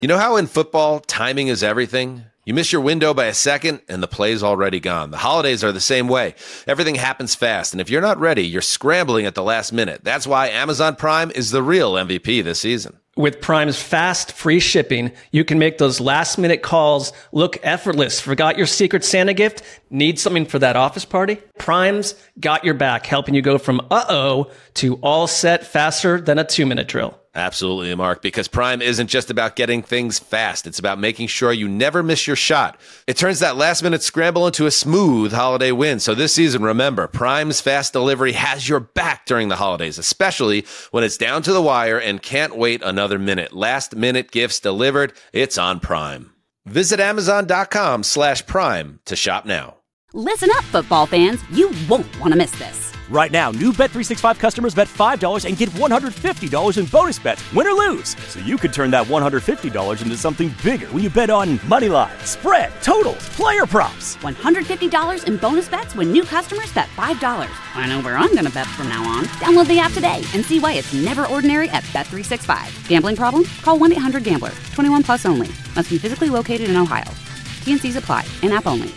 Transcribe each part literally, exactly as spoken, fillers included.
You know how in football, timing is everything? You miss your window by a second, and the play's already gone. The holidays are the same way. Everything happens fast, and if you're not ready, you're scrambling at the last minute. That's why Amazon Prime is the real M V P this season. With Prime's fast, free shipping, you can make those last-minute calls look effortless. Forgot your Secret Santa gift? Need something for that office party? Prime's got your back, helping you go from uh-oh to all set faster than a two-minute drill. Absolutely, Mark, because Prime isn't just about getting things fast. It's about making sure you never miss your shot. It turns that last-minute scramble into a smooth holiday win. So this season, remember, Prime's fast delivery has your back during the holidays, especially when it's down to the wire and can't wait another minute. Last-minute gifts delivered, it's on Prime. Visit Amazon.com slash Prime to shop now. Listen up, football fans. You won't want to miss this. Right now, new Bet three sixty-five customers bet five dollars and get one hundred fifty dollars in bonus bets, win or lose. So you could turn that one hundred fifty dollars into something bigger when you bet on money line, spread, totals, player props. one hundred fifty dollars in bonus bets when new customers bet five dollars. I know where I'm going to bet from now on. Download the app today and see why it's never ordinary at Bet three sixty-five. Gambling problem? Call one eight hundred gambler. twenty-one plus only. Must be physically located in Ohio. T and C's apply. In-app only.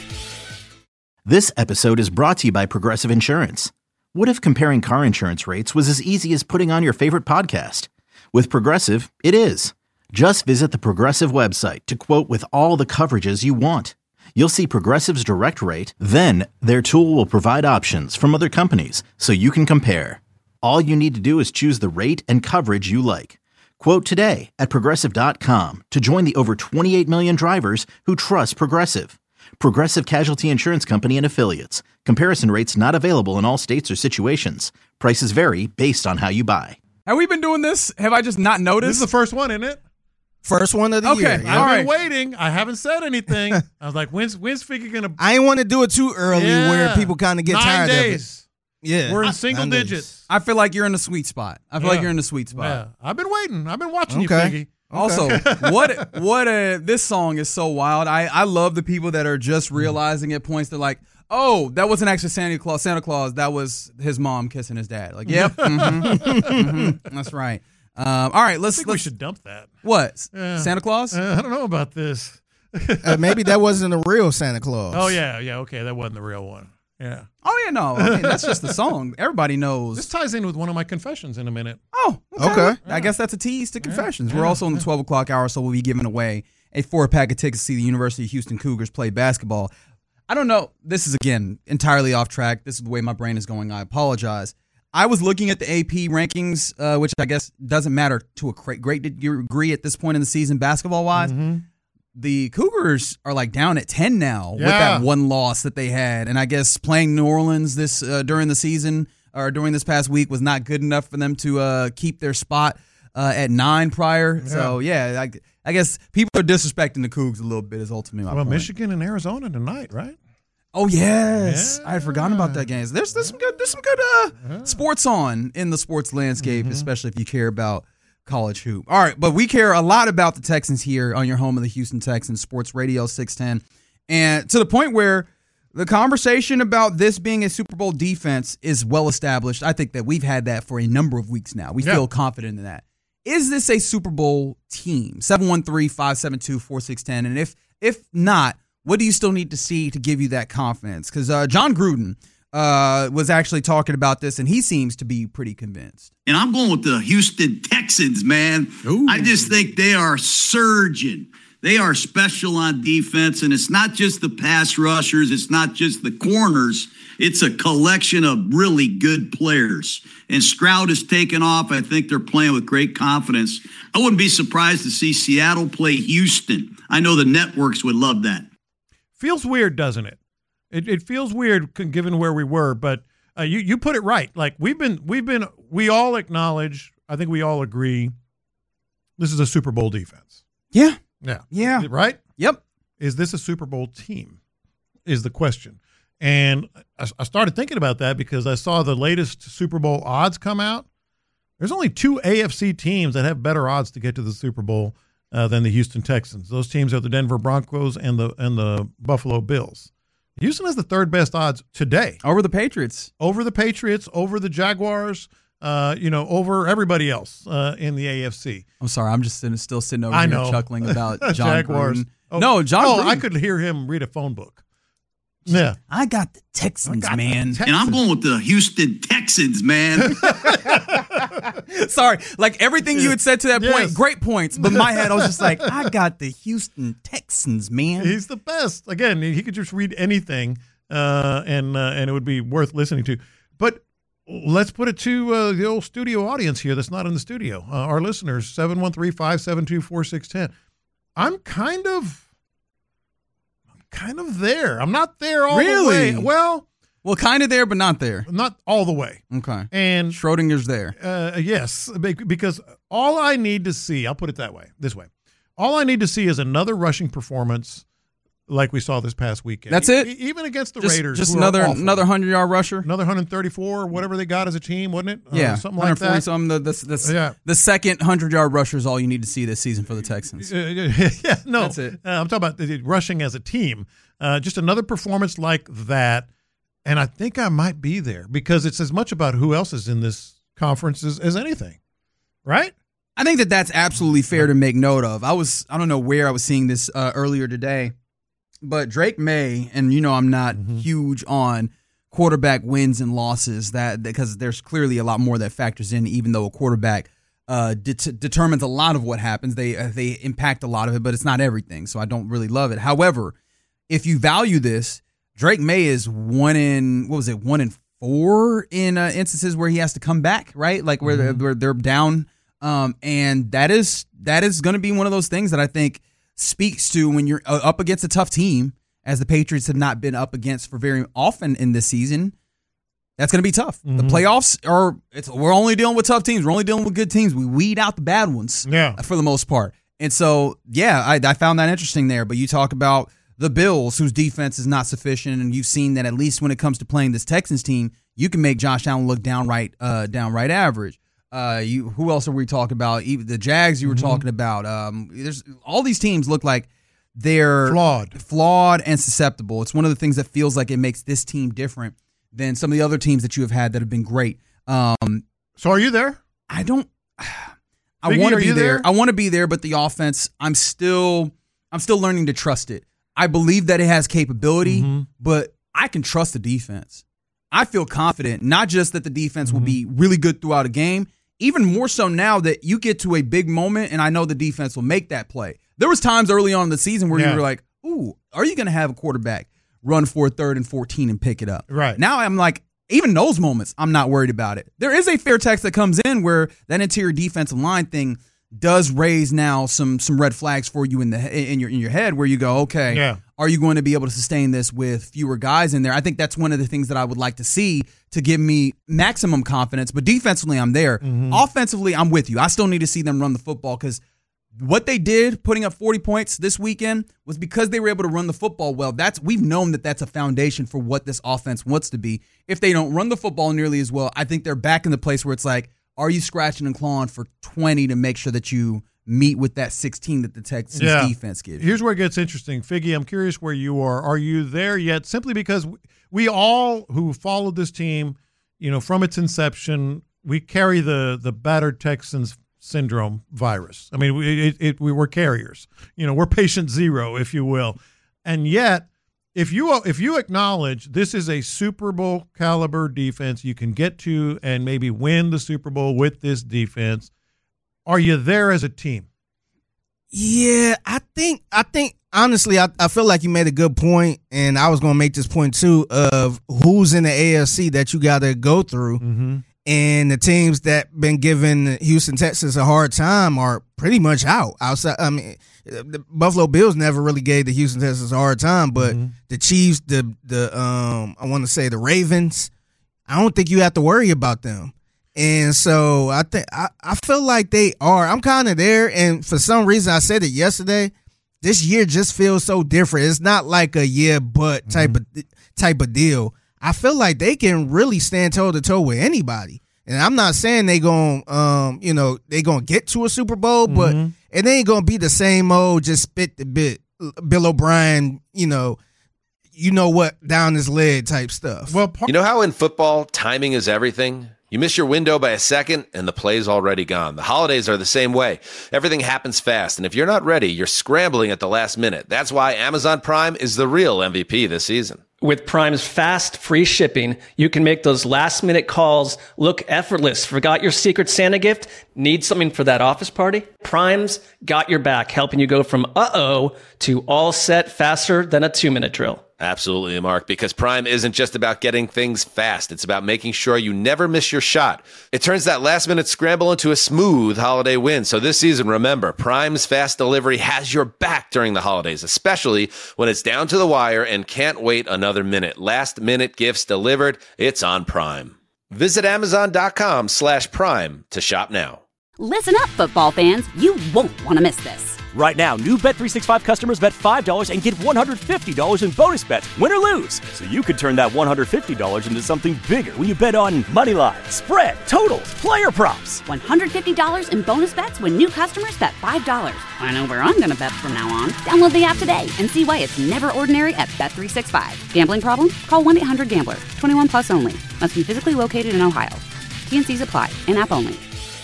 This episode is brought to you by Progressive Insurance. What if comparing car insurance rates was as easy as putting on your favorite podcast? With Progressive, it is. Just visit the Progressive website to quote with all the coverages you want. You'll see Progressive's direct rate, then their tool will provide options from other companies so you can compare. All you need to do is choose the rate and coverage you like. Quote today at Progressive dot com to join the over twenty-eight million drivers who trust Progressive. Progressive Casualty Insurance Company and Affiliates. Comparison rates not available in all states or situations. Prices vary based on how you buy. Have we been doing this? Have I just not noticed? This is the first one, isn't it? First one of the okay, year. I've all been right. waiting. I haven't said anything. I was like, when's when's Figgy going to... I ain't want to do it too early Yeah. where people kind of get Nine tired days. of it. Yeah. We're in single Nine days. digits. I feel like you're in the sweet spot. I feel Yeah. like you're in the sweet spot. Yeah. I've been waiting. I've been watching Okay. you, Figgy. Also, what what a this song is so wild. I, I love the people that are just realizing at points they're like, oh, that wasn't actually Santa Claus. Santa Claus, that was his mom kissing his dad. Like, yep, mm-hmm, mm-hmm, that's right. Um, all right, let's. I think let's we should dump that. What? Yeah. Santa Claus? Uh, I don't know about this. uh, maybe that wasn't a real Santa Claus. Oh, yeah. Yeah, okay. That wasn't the real one. Yeah. Oh yeah, no. I mean, that's just the song. Everybody knows. This ties in with one of my confessions in a minute. Oh, okay. Okay. I guess that's a tease to confessions. Yeah. We're also in the twelve o'clock hour, so we'll be giving away a four pack of tickets to see the University of Houston Cougars play basketball. I don't know. This is, again, entirely off track. This is the way my brain is going. I apologize. I was looking at the A P rankings, uh, which I guess doesn't matter to a great degree at this point in the season, basketball-wise. Mm-hmm. The Cougars are like down at ten now yeah. with that one loss that they had, and I guess playing New Orleans this uh, during the season or during this past week was not good enough for them to uh, keep their spot uh, at nine prior. Yeah. So yeah, I, I guess people are disrespecting the Cougs a little bit. Is ultimately my well, point. Michigan and Arizona tonight, right? Oh yes, yeah. I had forgotten about that game. There's there's some good there's some good uh, yeah. sports on in the sports landscape, mm-hmm. especially if you care about college hoop. All right, but we care a lot about the Texans here on your home of the Houston Texans, Sports Radio six ten. And to the point where the conversation about this being a Super Bowl defense is well established. I think that we've had that for a number of weeks now. We yeah. feel confident in that. Is this a Super Bowl team? seven one three, five seven two, four six one zero. And if if not, what do you still need to see to give you that confidence? Because uh, John Gruden Uh, was actually talking about this, and he seems to be pretty convinced. And I'm going with the Houston Texans, man. Ooh. I just think they are surging. They are special on defense, and it's not just the pass rushers. It's not just the corners. It's a collection of really good players. And Stroud has taken off. I think they're playing with great confidence. I wouldn't be surprised to see Seattle play Houston. I know the networks would love that. Feels weird, doesn't it? It, it feels weird given where we were, but uh, you you put it right. Like we've been we've been we all acknowledge. I think we all agree. This is a Super Bowl defense. Yeah, yeah, yeah. Right. Yep. Is this a Super Bowl team? Is the question. And I, I started thinking about that because I saw the latest Super Bowl odds come out. There's only two A F C teams that have better odds to get to the Super Bowl uh, than the Houston Texans. Those teams are the Denver Broncos and the and the Buffalo Bills. Houston has the third best odds today. Over the Patriots. Over the Patriots, over the Jaguars, uh, you know, over everybody else uh, in the A F C. I'm sorry, I'm just sitting, still sitting over I here know. chuckling about John Jaguars. Gruden. Oh, no, John Oh, Gruden. I could hear him read a phone book. Yeah. I got the Texans, got man. the And I'm going with the Houston Texans, man. Sorry, like everything you had said to that Yes. point, great points. But in my head, I was just like, I got the Houston Texans, man. He's the best. Again, he could just read anything, uh, and uh, and it would be worth listening to. But let's put it to uh, the old studio audience here that's not in the studio. Uh, our listeners, seven one three, five seven two, four six one zero. I'm kind of, I'm kind of there. I'm not there all Really? the way. Well, Well, kind of there, but not there. not all the way. Okay. And Schrodinger's there. Uh, yes, be- because all I need to see, I'll put it that way, this way. All I need to see is another rushing performance like we saw this past weekend. That's it? E- even against the Just, Raiders. just who are another awful. another hundred yard rusher. Another one thirty-four, whatever they got as a team, wasn't it? Uh, Yeah, something like that. Something. The, the, the, Yeah. the second hundred yard rusher is all you need to see this season for the Texans. Uh, yeah, no. That's it. Uh, I'm talking about the, the rushing as a team. Uh, just another performance like that. And I think I might be there because it's as much about who else is in this conference as, as anything, right? I think that that's absolutely fair to make note of. I was I don't know where I was seeing this uh, earlier today, but Drake May, and you know I'm not Mm-hmm. huge on quarterback wins and losses that because there's clearly a lot more that factors in, even though a quarterback uh, det- determines a lot of what happens. They uh, they impact a lot of it, but it's not everything. So I don't really love it. However, if you value this, Drake May is one in what was it one in four in uh, instances where he has to come back, right? Like where, Mm-hmm. they're, where they're down, um, and that is that is going to be one of those things that I think speaks to when you're uh, up against a tough team, as the Patriots have not been up against for very often in this season. That's going to be tough. Mm-hmm. The playoffs are it's we're only dealing with tough teams. We're only dealing with good teams. We weed out the bad ones, Yeah. for the most part. And so, yeah, I, I found that interesting there. But you talk about the Bills, whose defense is not sufficient, and you've seen that at least when it comes to playing this Texans team, you can make Josh Allen look downright, uh, downright average. Uh, you who else are we talking about? Even the Jags you were Mm-hmm. talking about. Um, there's all these teams look like they're Flawed. flawed and susceptible. It's one of the things that feels like it makes this team different than some of the other teams that you have had that have been great. Um, So are you there? I don't. I Figgy, want to are be you there. there? I want to be there, but the offense, I'm still, I'm still learning to trust it. I believe that it has capability, Mm-hmm. but I can trust the defense. I feel confident, not just that the defense will be Mm-hmm. really good throughout a game, even more so now that you get to a big moment, and I know the defense will make that play. There was times early on in the season where Yeah. you were like, "Ooh, are you going to have a quarterback run for a third and fourteen and pick it up?" Right. Now I'm like, even those moments, I'm not worried about it. There is a fair text that comes in where that interior defensive line thing does raise now some some red flags for you in the in your in your head, where you go, okay, Yeah. are you going to be able to sustain this with fewer guys in there? I think that's one of the things that I would like to see to give me maximum confidence. But defensively, I'm there. Mm-hmm. Offensively, I'm with you. I still need to see them run the football because what they did, putting up forty points this weekend, was because they were able to run the football well. That's we've known that that's a foundation for what this offense wants to be. If they don't run the football nearly as well, I think they're back in the place where it's like, are you scratching and clawing for twenty to make sure that you meet with that sixteen that the Texans Yeah. defense gives you? Here's where it gets interesting. Figgy, I'm curious where you are. Are you there yet? Simply because we all who followed this team, you know, from its inception, we carry the the battered Texans syndrome virus. I mean, we, it, it, we were carriers. You know, we're patient zero, if you will. And yet, if you if you acknowledge this is a Super Bowl caliber defense, you can get to and maybe win the Super Bowl with this defense, are you there as a team? Yeah, I think I think honestly, I, I feel like you made a good point, and I was gonna make this point too of who's in the A F C that you gotta go through. Mm-hmm. And the teams that been giving Houston Texans a hard time are pretty much out. Outside, I mean, the Buffalo Bills never really gave the Houston Texans a hard time, but Mm-hmm. the Chiefs, the the um, I want to say the Ravens, I don't think you have to worry about them. And so I think I, I feel like they are. I'm kind of there, and for some reason I said it yesterday. This year just feels so different. It's not like a yeah, but type Mm-hmm. of type of deal. I feel like they can really stand toe to toe with anybody. And I'm not saying they going um, you know, they going to get to a Super Bowl, but Mm-hmm. it ain't going to be the same old just spit the bit Bill O'Brien, you know, you know what, down his leg type stuff. Well, part- You know how in football, timing is everything? You miss your window by a second, and the play's already gone. The holidays are the same way. Everything happens fast, and if you're not ready, you're scrambling at the last minute. That's why Amazon Prime is the real M V P this season. With Prime's fast, free shipping, you can make those last-minute calls look effortless. Forgot your Secret Santa gift? Need something for that office party? Prime's got your back, helping you go from uh-oh to all set faster than a two-minute drill. Absolutely, Mark, because Prime isn't just about getting things fast. It's about making sure you never miss your shot. It turns that last-minute scramble into a smooth holiday win. So this season, remember, Prime's fast delivery has your back during the holidays, especially when it's down to the wire and can't wait another minute. Last-minute gifts delivered, it's on Prime. Visit Amazon.com slash Prime to shop now. Listen up, football fans. You won't want to miss this. Right now, new Bet three sixty-five customers bet five dollars and get one hundred fifty dollars in bonus bets, win or lose. So you could turn that one hundred fifty dollars into something bigger when you bet on money line, spread, totals, player props. one hundred fifty dollars in bonus bets when new customers bet five dollars. I know where I'm going to bet from now on. Download the app today and see why it's never ordinary at Bet three sixty-five. Gambling problem? Call one eight hundred gambler. twenty-one plus only. Must be physically located in Ohio. T and C's apply. In-app only.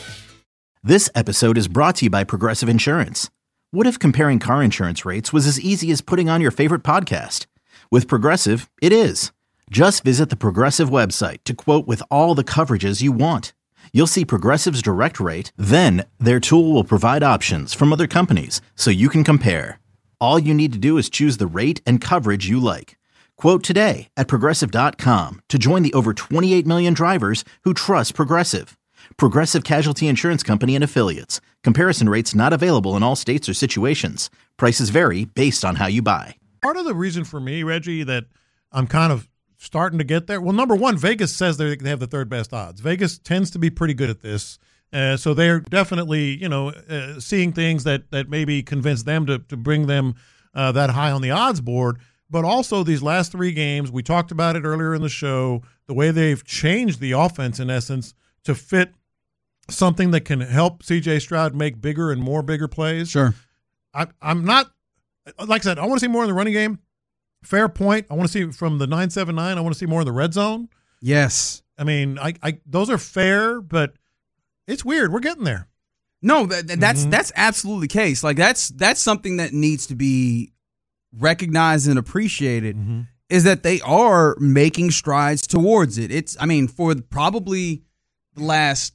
This episode is brought to you by Progressive Insurance. What if comparing car insurance rates was as easy as putting on your favorite podcast? With Progressive, it is. Just visit the Progressive website to quote with all the coverages you want. You'll see Progressive's direct rate, then their tool will provide options from other companies so you can compare. All you need to do is choose the rate and coverage you like. Quote today at Progressive dot com to join the over twenty-eight million drivers who trust Progressive. Progressive Casualty Insurance Company and Affiliates. Comparison rates not available in all states or situations. Prices vary based on how you buy. Part of the reason for me, Reggie, that I'm kind of starting to get there, well, number one, Vegas says they have the third best odds. Vegas tends to be pretty good at this. Uh, so they're definitely, you know, uh, seeing things that, that maybe convince them to, to bring them uh, that high on the odds board. But also these last three games, we talked about it earlier in the show, the way they've changed the offense, in essence, to fit something that can help C J Stroud make bigger and more bigger plays. Sure. I, I'm not, like I said, I want to see more in the running game. Fair point. I want to see from the nine seven nine, I want to see more in the red zone. Yes. I mean, I, I those are fair, but it's weird. We're getting there. No, that, that's Mm-hmm. that's absolutely the case. Like that's that's something that needs to be recognized and appreciated. Mm-hmm. Is that they are making strides towards it. It's, I mean, for probably the last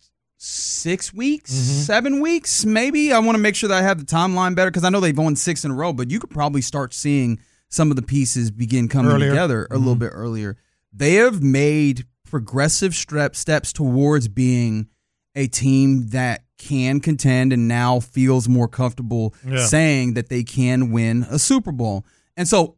six weeks, Mm-hmm. seven weeks, maybe. I want to make sure that I have the timeline better because I know they've won six in a row, but you could probably start seeing some of the pieces begin coming Earlier. together a Mm-hmm. little bit earlier. They have made progressive step, steps towards being a team that can contend and now feels more comfortable Yeah. saying that they can win a Super Bowl. And so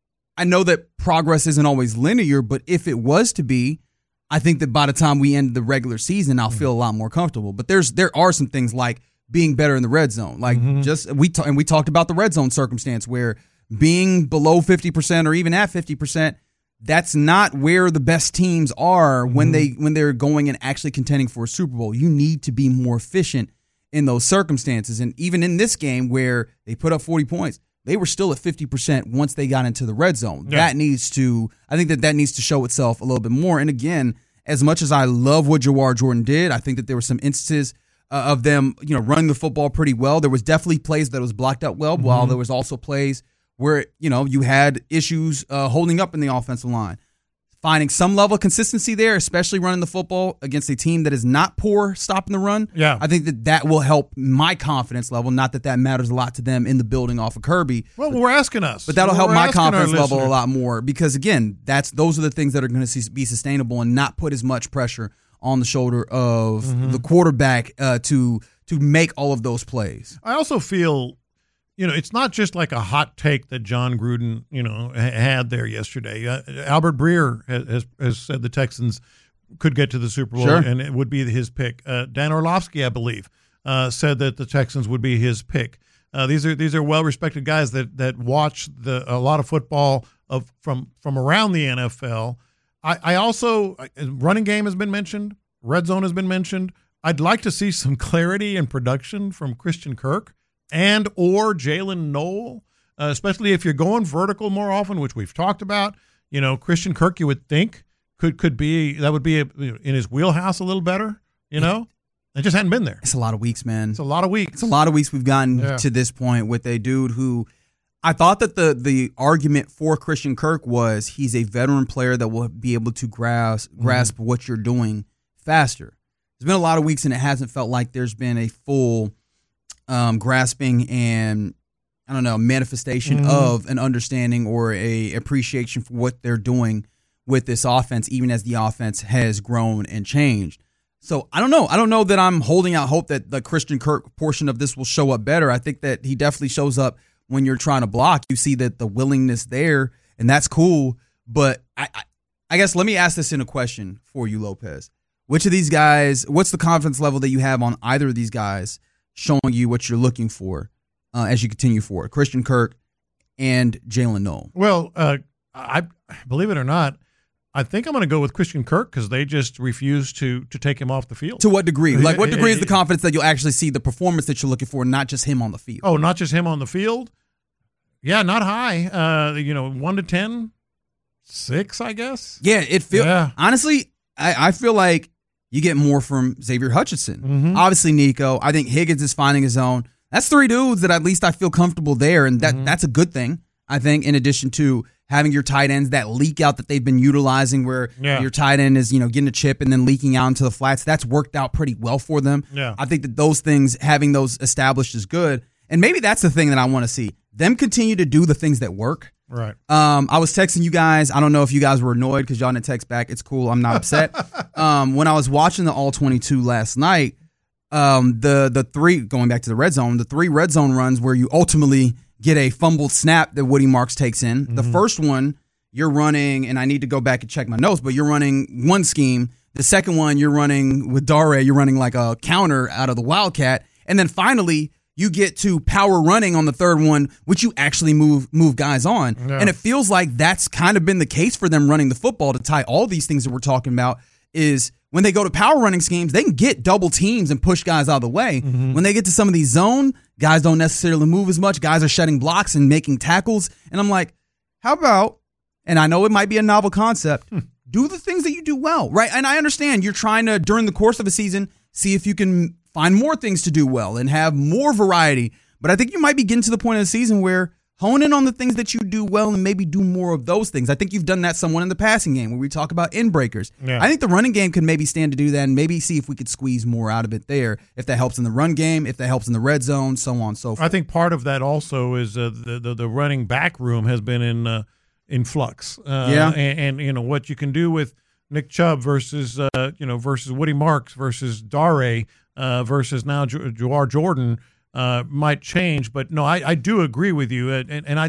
I know that progress isn't always linear, but if it was to be, I think that by the time we end the regular season, I'll feel a lot more comfortable. But there's there are some things like being better in the red zone, like Mm-hmm. just we ta- and we talked about the red zone circumstance where being below fifty percent or even at fifty percent, that's not where the best teams are when they when they're going and actually contending for a Super Bowl. You need to be more efficient in those circumstances, and even in this game where they put up forty points. They were still at fifty percent once they got into the red zone. Yeah. That needs to, I think that that needs to show itself a little bit more. And again, as much as I love what Jawar Jordan did, I think that there were some instances uh, of them, you know, running the football pretty well. There was definitely plays that was blocked out well, mm-hmm. while there was also plays where, you know, you had issues uh, holding up in the offensive line. Finding some level of consistency there, especially running the football against a team that is not poor stopping the run. Yeah. I think that that will help my confidence level. Not that that matters a lot to them in the building off of Kirby. Well, we're asking us. But that'll We're help my asking our confidence level a listeners. lot more because, again, that's those are the things that are going to be sustainable and not put as much pressure on the shoulder of Mm-hmm. the quarterback uh, to to make all of those plays. I also feel, you know, it's not just like a hot take that John Gruden, you know, ha- had there yesterday. Uh, Albert Breer has, has, has said the Texans could get to the Super Bowl, Sure. and it would be his pick. Uh, Dan Orlovsky, I believe, uh, said that the Texans would be his pick. Uh, these are these are well respected guys that that watch the a lot of football of from from around the N F L. I, I also running game has been mentioned, red zone has been mentioned. I'd like to see some clarity and production from Christian Kirk and or Jalen Noel, uh, especially if you're going vertical more often, which we've talked about. You know, Christian Kirk, you would think, could could be that would be a, in his wheelhouse a little better. You know, it just hadn't been there. It's a lot of weeks, man. It's a lot of weeks. It's a lot of weeks we've gotten Yeah. to this point with a dude who I thought that the the argument for Christian Kirk was he's a veteran player that will be able to grasp grasp Mm-hmm. what you're doing faster. There's been a lot of weeks and it hasn't felt like there's been a full um, grasping and I don't know manifestation Mm-hmm. of an understanding or a appreciation for what they're doing with this offense, even as the offense has grown and changed. So I don't know. I don't know that I'm holding out hope that the Christian Kirk portion of this will show up better. I think that he definitely shows up when you're trying to block. You see that the willingness there, and that's cool. But I, I, I guess let me ask this in a question for you, Lopez. Which of these guys, what's the confidence level that you have on either of these guys showing you what you're looking for uh, as you continue forward? Christian Kirk and Jalen Noel. Well, uh, I believe it or not, I think I'm going to go with Christian Kirk because they just refuse to to take him off the field. To what degree? Like, what degree is the confidence that you'll actually see the performance that you're looking for, not just him on the field? Oh, not just him on the field? Yeah, not high. Uh, you know, one to ten, six, I guess. Yeah, it feels. Yeah. Honestly, I, I feel like you get more from Xavier Hutchinson. Mhm. Obviously, Nico. I think Higgins is finding his own. That's three dudes that at least I feel comfortable there, and that Mhm. that's a good thing. I think, in addition to having your tight ends that leak out that they've been utilizing, where Yeah. your tight end is you know getting a chip and then leaking out into the flats, that's worked out pretty well for them. Yeah. I think that those things, having those established, is good, and maybe that's the thing that I want to see them continue to do the things that work. Right. Um, I was texting you guys. I don't know if you guys were annoyed because y'all didn't text back. It's cool. I'm not upset. um, when I was watching the All twenty-two last night, um, the the three going back to the red zone, the three red zone runs where you ultimately get a fumbled snap that Woody Marks takes in. Mm-hmm. The first one you're running, and I need to go back and check my notes, but you're running one scheme. The second one you're running with Dare. You're running like a counter out of the Wildcat, and then finally you get to power running on the third one, which you actually move move guys on. Yeah. And it feels like that's kind of been the case for them running the football to tie all these things that we're talking about is when they go to power running schemes, they can get double teams and push guys out of the way. Mm-hmm. When they get to some of these zone, guys don't necessarily move as much. Guys are shedding blocks and making tackles. And I'm like, how about, and I know it might be a novel concept, do the things that you do well, right? And I understand you're trying to, during the course of a season, see if you can find more things to do well and have more variety. But I think you might be getting to the point of the season where hone in on the things that you do well and maybe do more of those things. I think you've done that somewhat in the passing game where we talk about end breakers. Yeah. I think the running game could maybe stand to do that and maybe see if we could squeeze more out of it there. If that helps in the run game, if that helps in the red zone, so on and so forth. I think part of that also is uh, the, the the running back room has been in uh, in flux. Uh, Yeah. and, and you know what you can do with Nick Chubb versus uh, you know versus Woody Marks versus Dare uh, versus now J- Jawar Jordan uh, might change. But no, I, I do agree with you, and, and, and I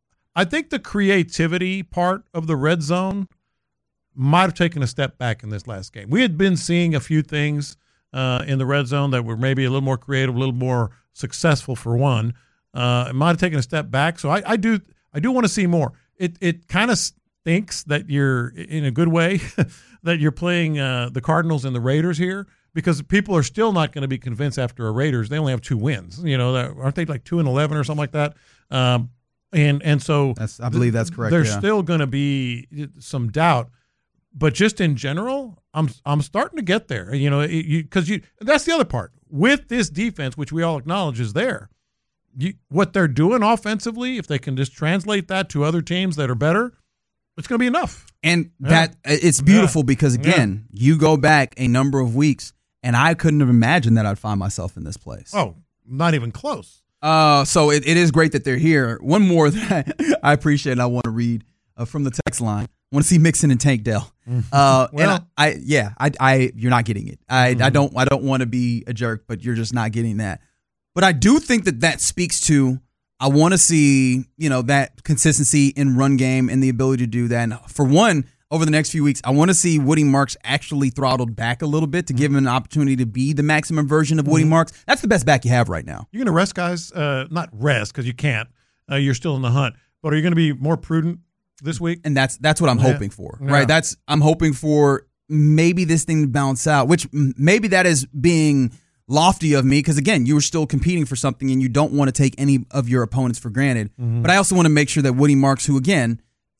I think the creativity part of the red zone might have taken a step back in this last game. We had been seeing a few things uh, in the red zone that were maybe a little more creative, a little more successful for one. Uh, it might have taken a step back. So I, I do I do want to see more. It it kind of stinks that you're, in a good way, that you're playing uh, the Cardinals and the Raiders here because people are still not going to be convinced after a Raiders. They only have two wins. You know, aren't they like two and eleven or something like that? Um, and and so That's, I believe that's correct. there's yeah. still going to be some doubt. But just in general, I'm I'm starting to get there. You know, because you, you that's the other part with this defense, which we all acknowledge is there. You, what they're doing offensively, if they can just translate that to other teams that are better, it's going to be enough. And Yeah. that it's beautiful Yeah. because, again, you go back a number of weeks, and I couldn't have imagined that I'd find myself in this place. Oh, not even close. Uh, so it, it is great that they're here. One more that I appreciate and I want to read uh, from the text line. I want to see Mixon and Tank Dell. Uh, Well- and I, I yeah, I, I, you're not getting it. I, I don't, I don't want to be a jerk, but you're just not getting that. But I do think that that speaks to, I want to see, you know, that consistency in run game and the ability to do that. And for one, over the next few weeks, I want to see Woody Marks actually throttled back a little bit to give him an opportunity to be the maximum version of Woody Marks. That's the best back you have right now. You're going to rest guys, uh, not rest because you can't. Uh, you're still in the hunt. But are you going to be more prudent this week? And that's that's what I'm Yeah. hoping for, Yeah. right? That's I'm hoping for maybe this thing to bounce out, which m- maybe that is being lofty of me because, again, you were still competing for something and you don't want to take any of your opponents for granted. Mm-hmm. But I also want to make sure that Woody Marks, who, again,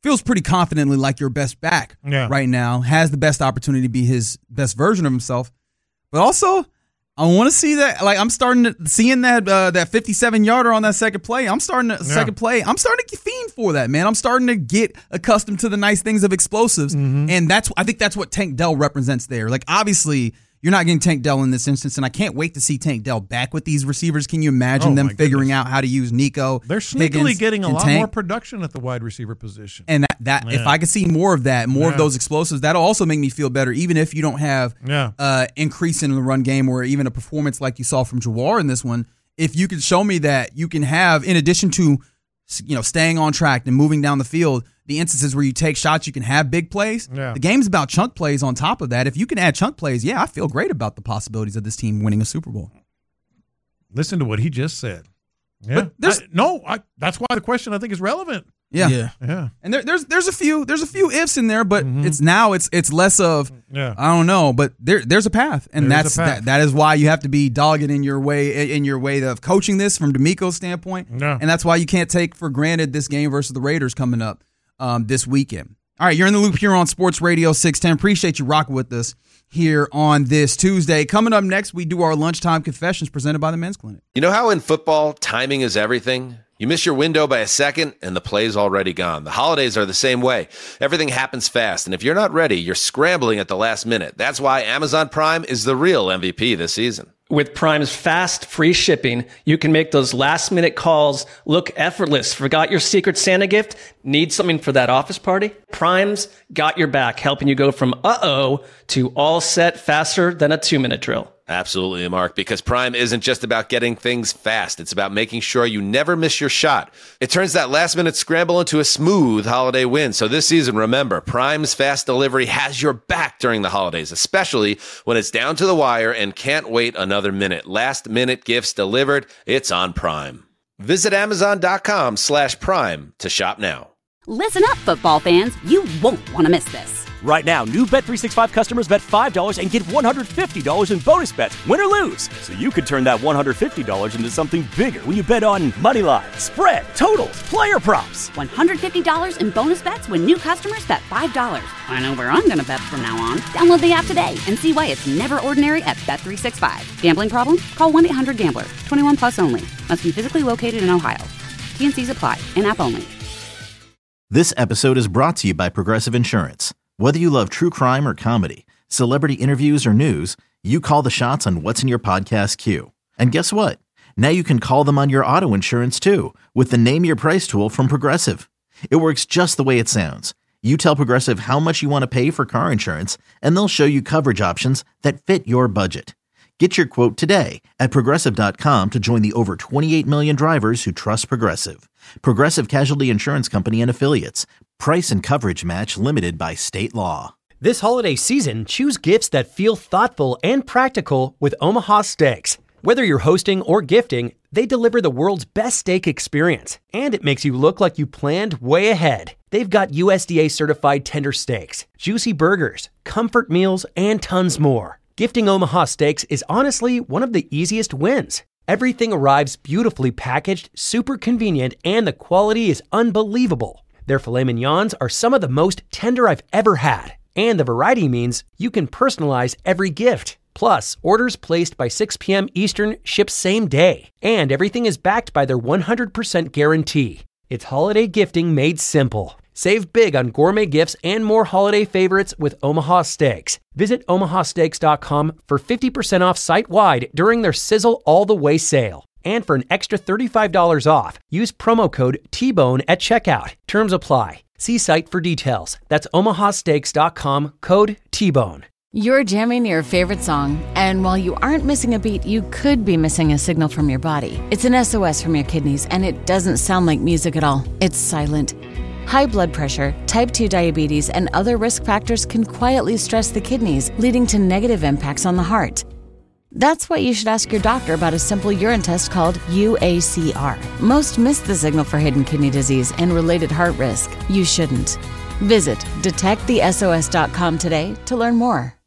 feels pretty confidently like your best back yeah. right now, has the best opportunity to be his best version of himself. But also, I want to see that. Like, I'm starting to seeing that uh, that fifty-seven yarder on that second play. I'm starting to yeah. second play. I'm starting to fiend for that, man. I'm starting to get accustomed to the nice things of explosives, mm-hmm. and that's I think that's what Tank Dell represents there. Like, obviously, you're not getting Tank Dell in this instance, and I can't wait to see Tank Dell back with these receivers. Can you imagine oh them figuring goodness. out how to use Nico? They're sneakily Higgins, getting a lot Tank? more production at the wide receiver position. And that, that yeah. if I could see more of that, more yeah. of those explosives, that'll also make me feel better, even if you don't have yeah. uh, increase in the run game or even a performance like you saw from Jawar in this one. If you could show me that you can have, in addition to you know staying on track and moving down the field, the instances where you take shots, you can have big plays. Yeah. The game's about chunk plays on top of that. If you can add chunk plays, yeah, I feel great about the possibilities of this team winning a Super Bowl. Listen to what he just said. Yeah. I, no, I, that's why the question I think is relevant. Yeah. Yeah. Yeah. And there, there's there's a few there's a few ifs in there, but Mhm. it's now it's it's less of Yeah. I don't know, but there there's a path, and There is that's a path. that that is why you have to be dogged in your way in your way of coaching this from D'Amico's standpoint, Yeah. and that's why you can't take for granted this game versus the Raiders coming up um, this weekend. All right, you're in the loop here on Sports Radio six ten. Appreciate you rocking with us here on this Tuesday. Coming up next, we do our lunchtime confessions presented by the Men's Clinic. You know how in football, timing is everything? You miss your window by a second, and the play's already gone. The holidays are the same way. Everything happens fast, and if you're not ready, you're scrambling at the last minute. That's why Amazon Prime is the real M V P this season. With Prime's fast, free shipping, you can make those last-minute calls look effortless. Forgot your Secret Santa gift? Need something for that office party? Prime's got your back, helping you go from uh-oh to all set faster than a two-minute drill. Absolutely, Mark, because Prime isn't just about getting things fast. It's about making sure you never miss your shot. It turns that last-minute scramble into a smooth holiday win. So this season, remember, Prime's fast delivery has your back during the holidays, especially when it's down to the wire and can't wait another minute. Last-minute gifts delivered, it's on Prime. Visit Amazon.com slash Prime to shop now. Listen up, football fans. You won't want to miss this. Right now, new Bet three sixty-five customers bet five dollars and get one hundred fifty dollars in bonus bets, win or lose. So you could turn that one hundred fifty dollars into something bigger when you bet on money line, spread, totals, player props. one hundred fifty dollars in bonus bets when new customers bet five dollars. I know where I'm going to bet from now on. Download the app today and see why it's never ordinary at Bet three sixty-five. Gambling problem? Call one eight hundred gambler. twenty-one plus only. Must be physically located in Ohio. T and C's apply. In-app only. This episode is brought to you by Progressive Insurance. Whether you love true crime or comedy, celebrity interviews or news, you call the shots on what's in your podcast queue. And guess what? Now you can call them on your auto insurance too with the Name Your Price tool from Progressive. It works just the way it sounds. You tell Progressive how much you want to pay for car insurance, and they'll show you coverage options that fit your budget. Get your quote today at Progressive dot com to join the over twenty-eight million drivers who trust Progressive. Progressive Casualty Insurance Company and Affiliates. Price and coverage match limited by state law. This holiday season, choose gifts that feel thoughtful and practical with Omaha Steaks. Whether you're hosting or gifting, they deliver the world's best steak experience, and it makes you look like you planned way ahead. They've got U S D A certified tender steaks, juicy burgers, comfort meals, and tons more. Gifting Omaha Steaks is honestly one of the easiest wins. Everything arrives beautifully packaged, super convenient, and the quality is unbelievable. Their filet mignons are some of the most tender I've ever had, and the variety means you can personalize every gift. Plus, orders placed by six p.m. Eastern ship same day, and everything is backed by their one hundred percent guarantee. It's holiday gifting made simple. Save big on gourmet gifts and more holiday favorites with Omaha Steaks. Visit omaha steaks dot com for fifty percent off site-wide during their Sizzle All the Way sale. And for an extra thirty-five dollars off, use promo code T bone at checkout. Terms apply. See site for details. That's omaha steaks dot com, code T bone. You're jamming your favorite song, and while you aren't missing a beat, you could be missing a signal from your body. It's an S O S from your kidneys, and it doesn't sound like music at all. It's silent. High blood pressure, type two diabetes, and other risk factors can quietly stress the kidneys, leading to negative impacts on the heart. That's why you should ask your doctor about a simple urine test called U A C R. Most miss the signal for hidden kidney disease and related heart risk. You shouldn't. Visit detect the S O S dot com today to learn more.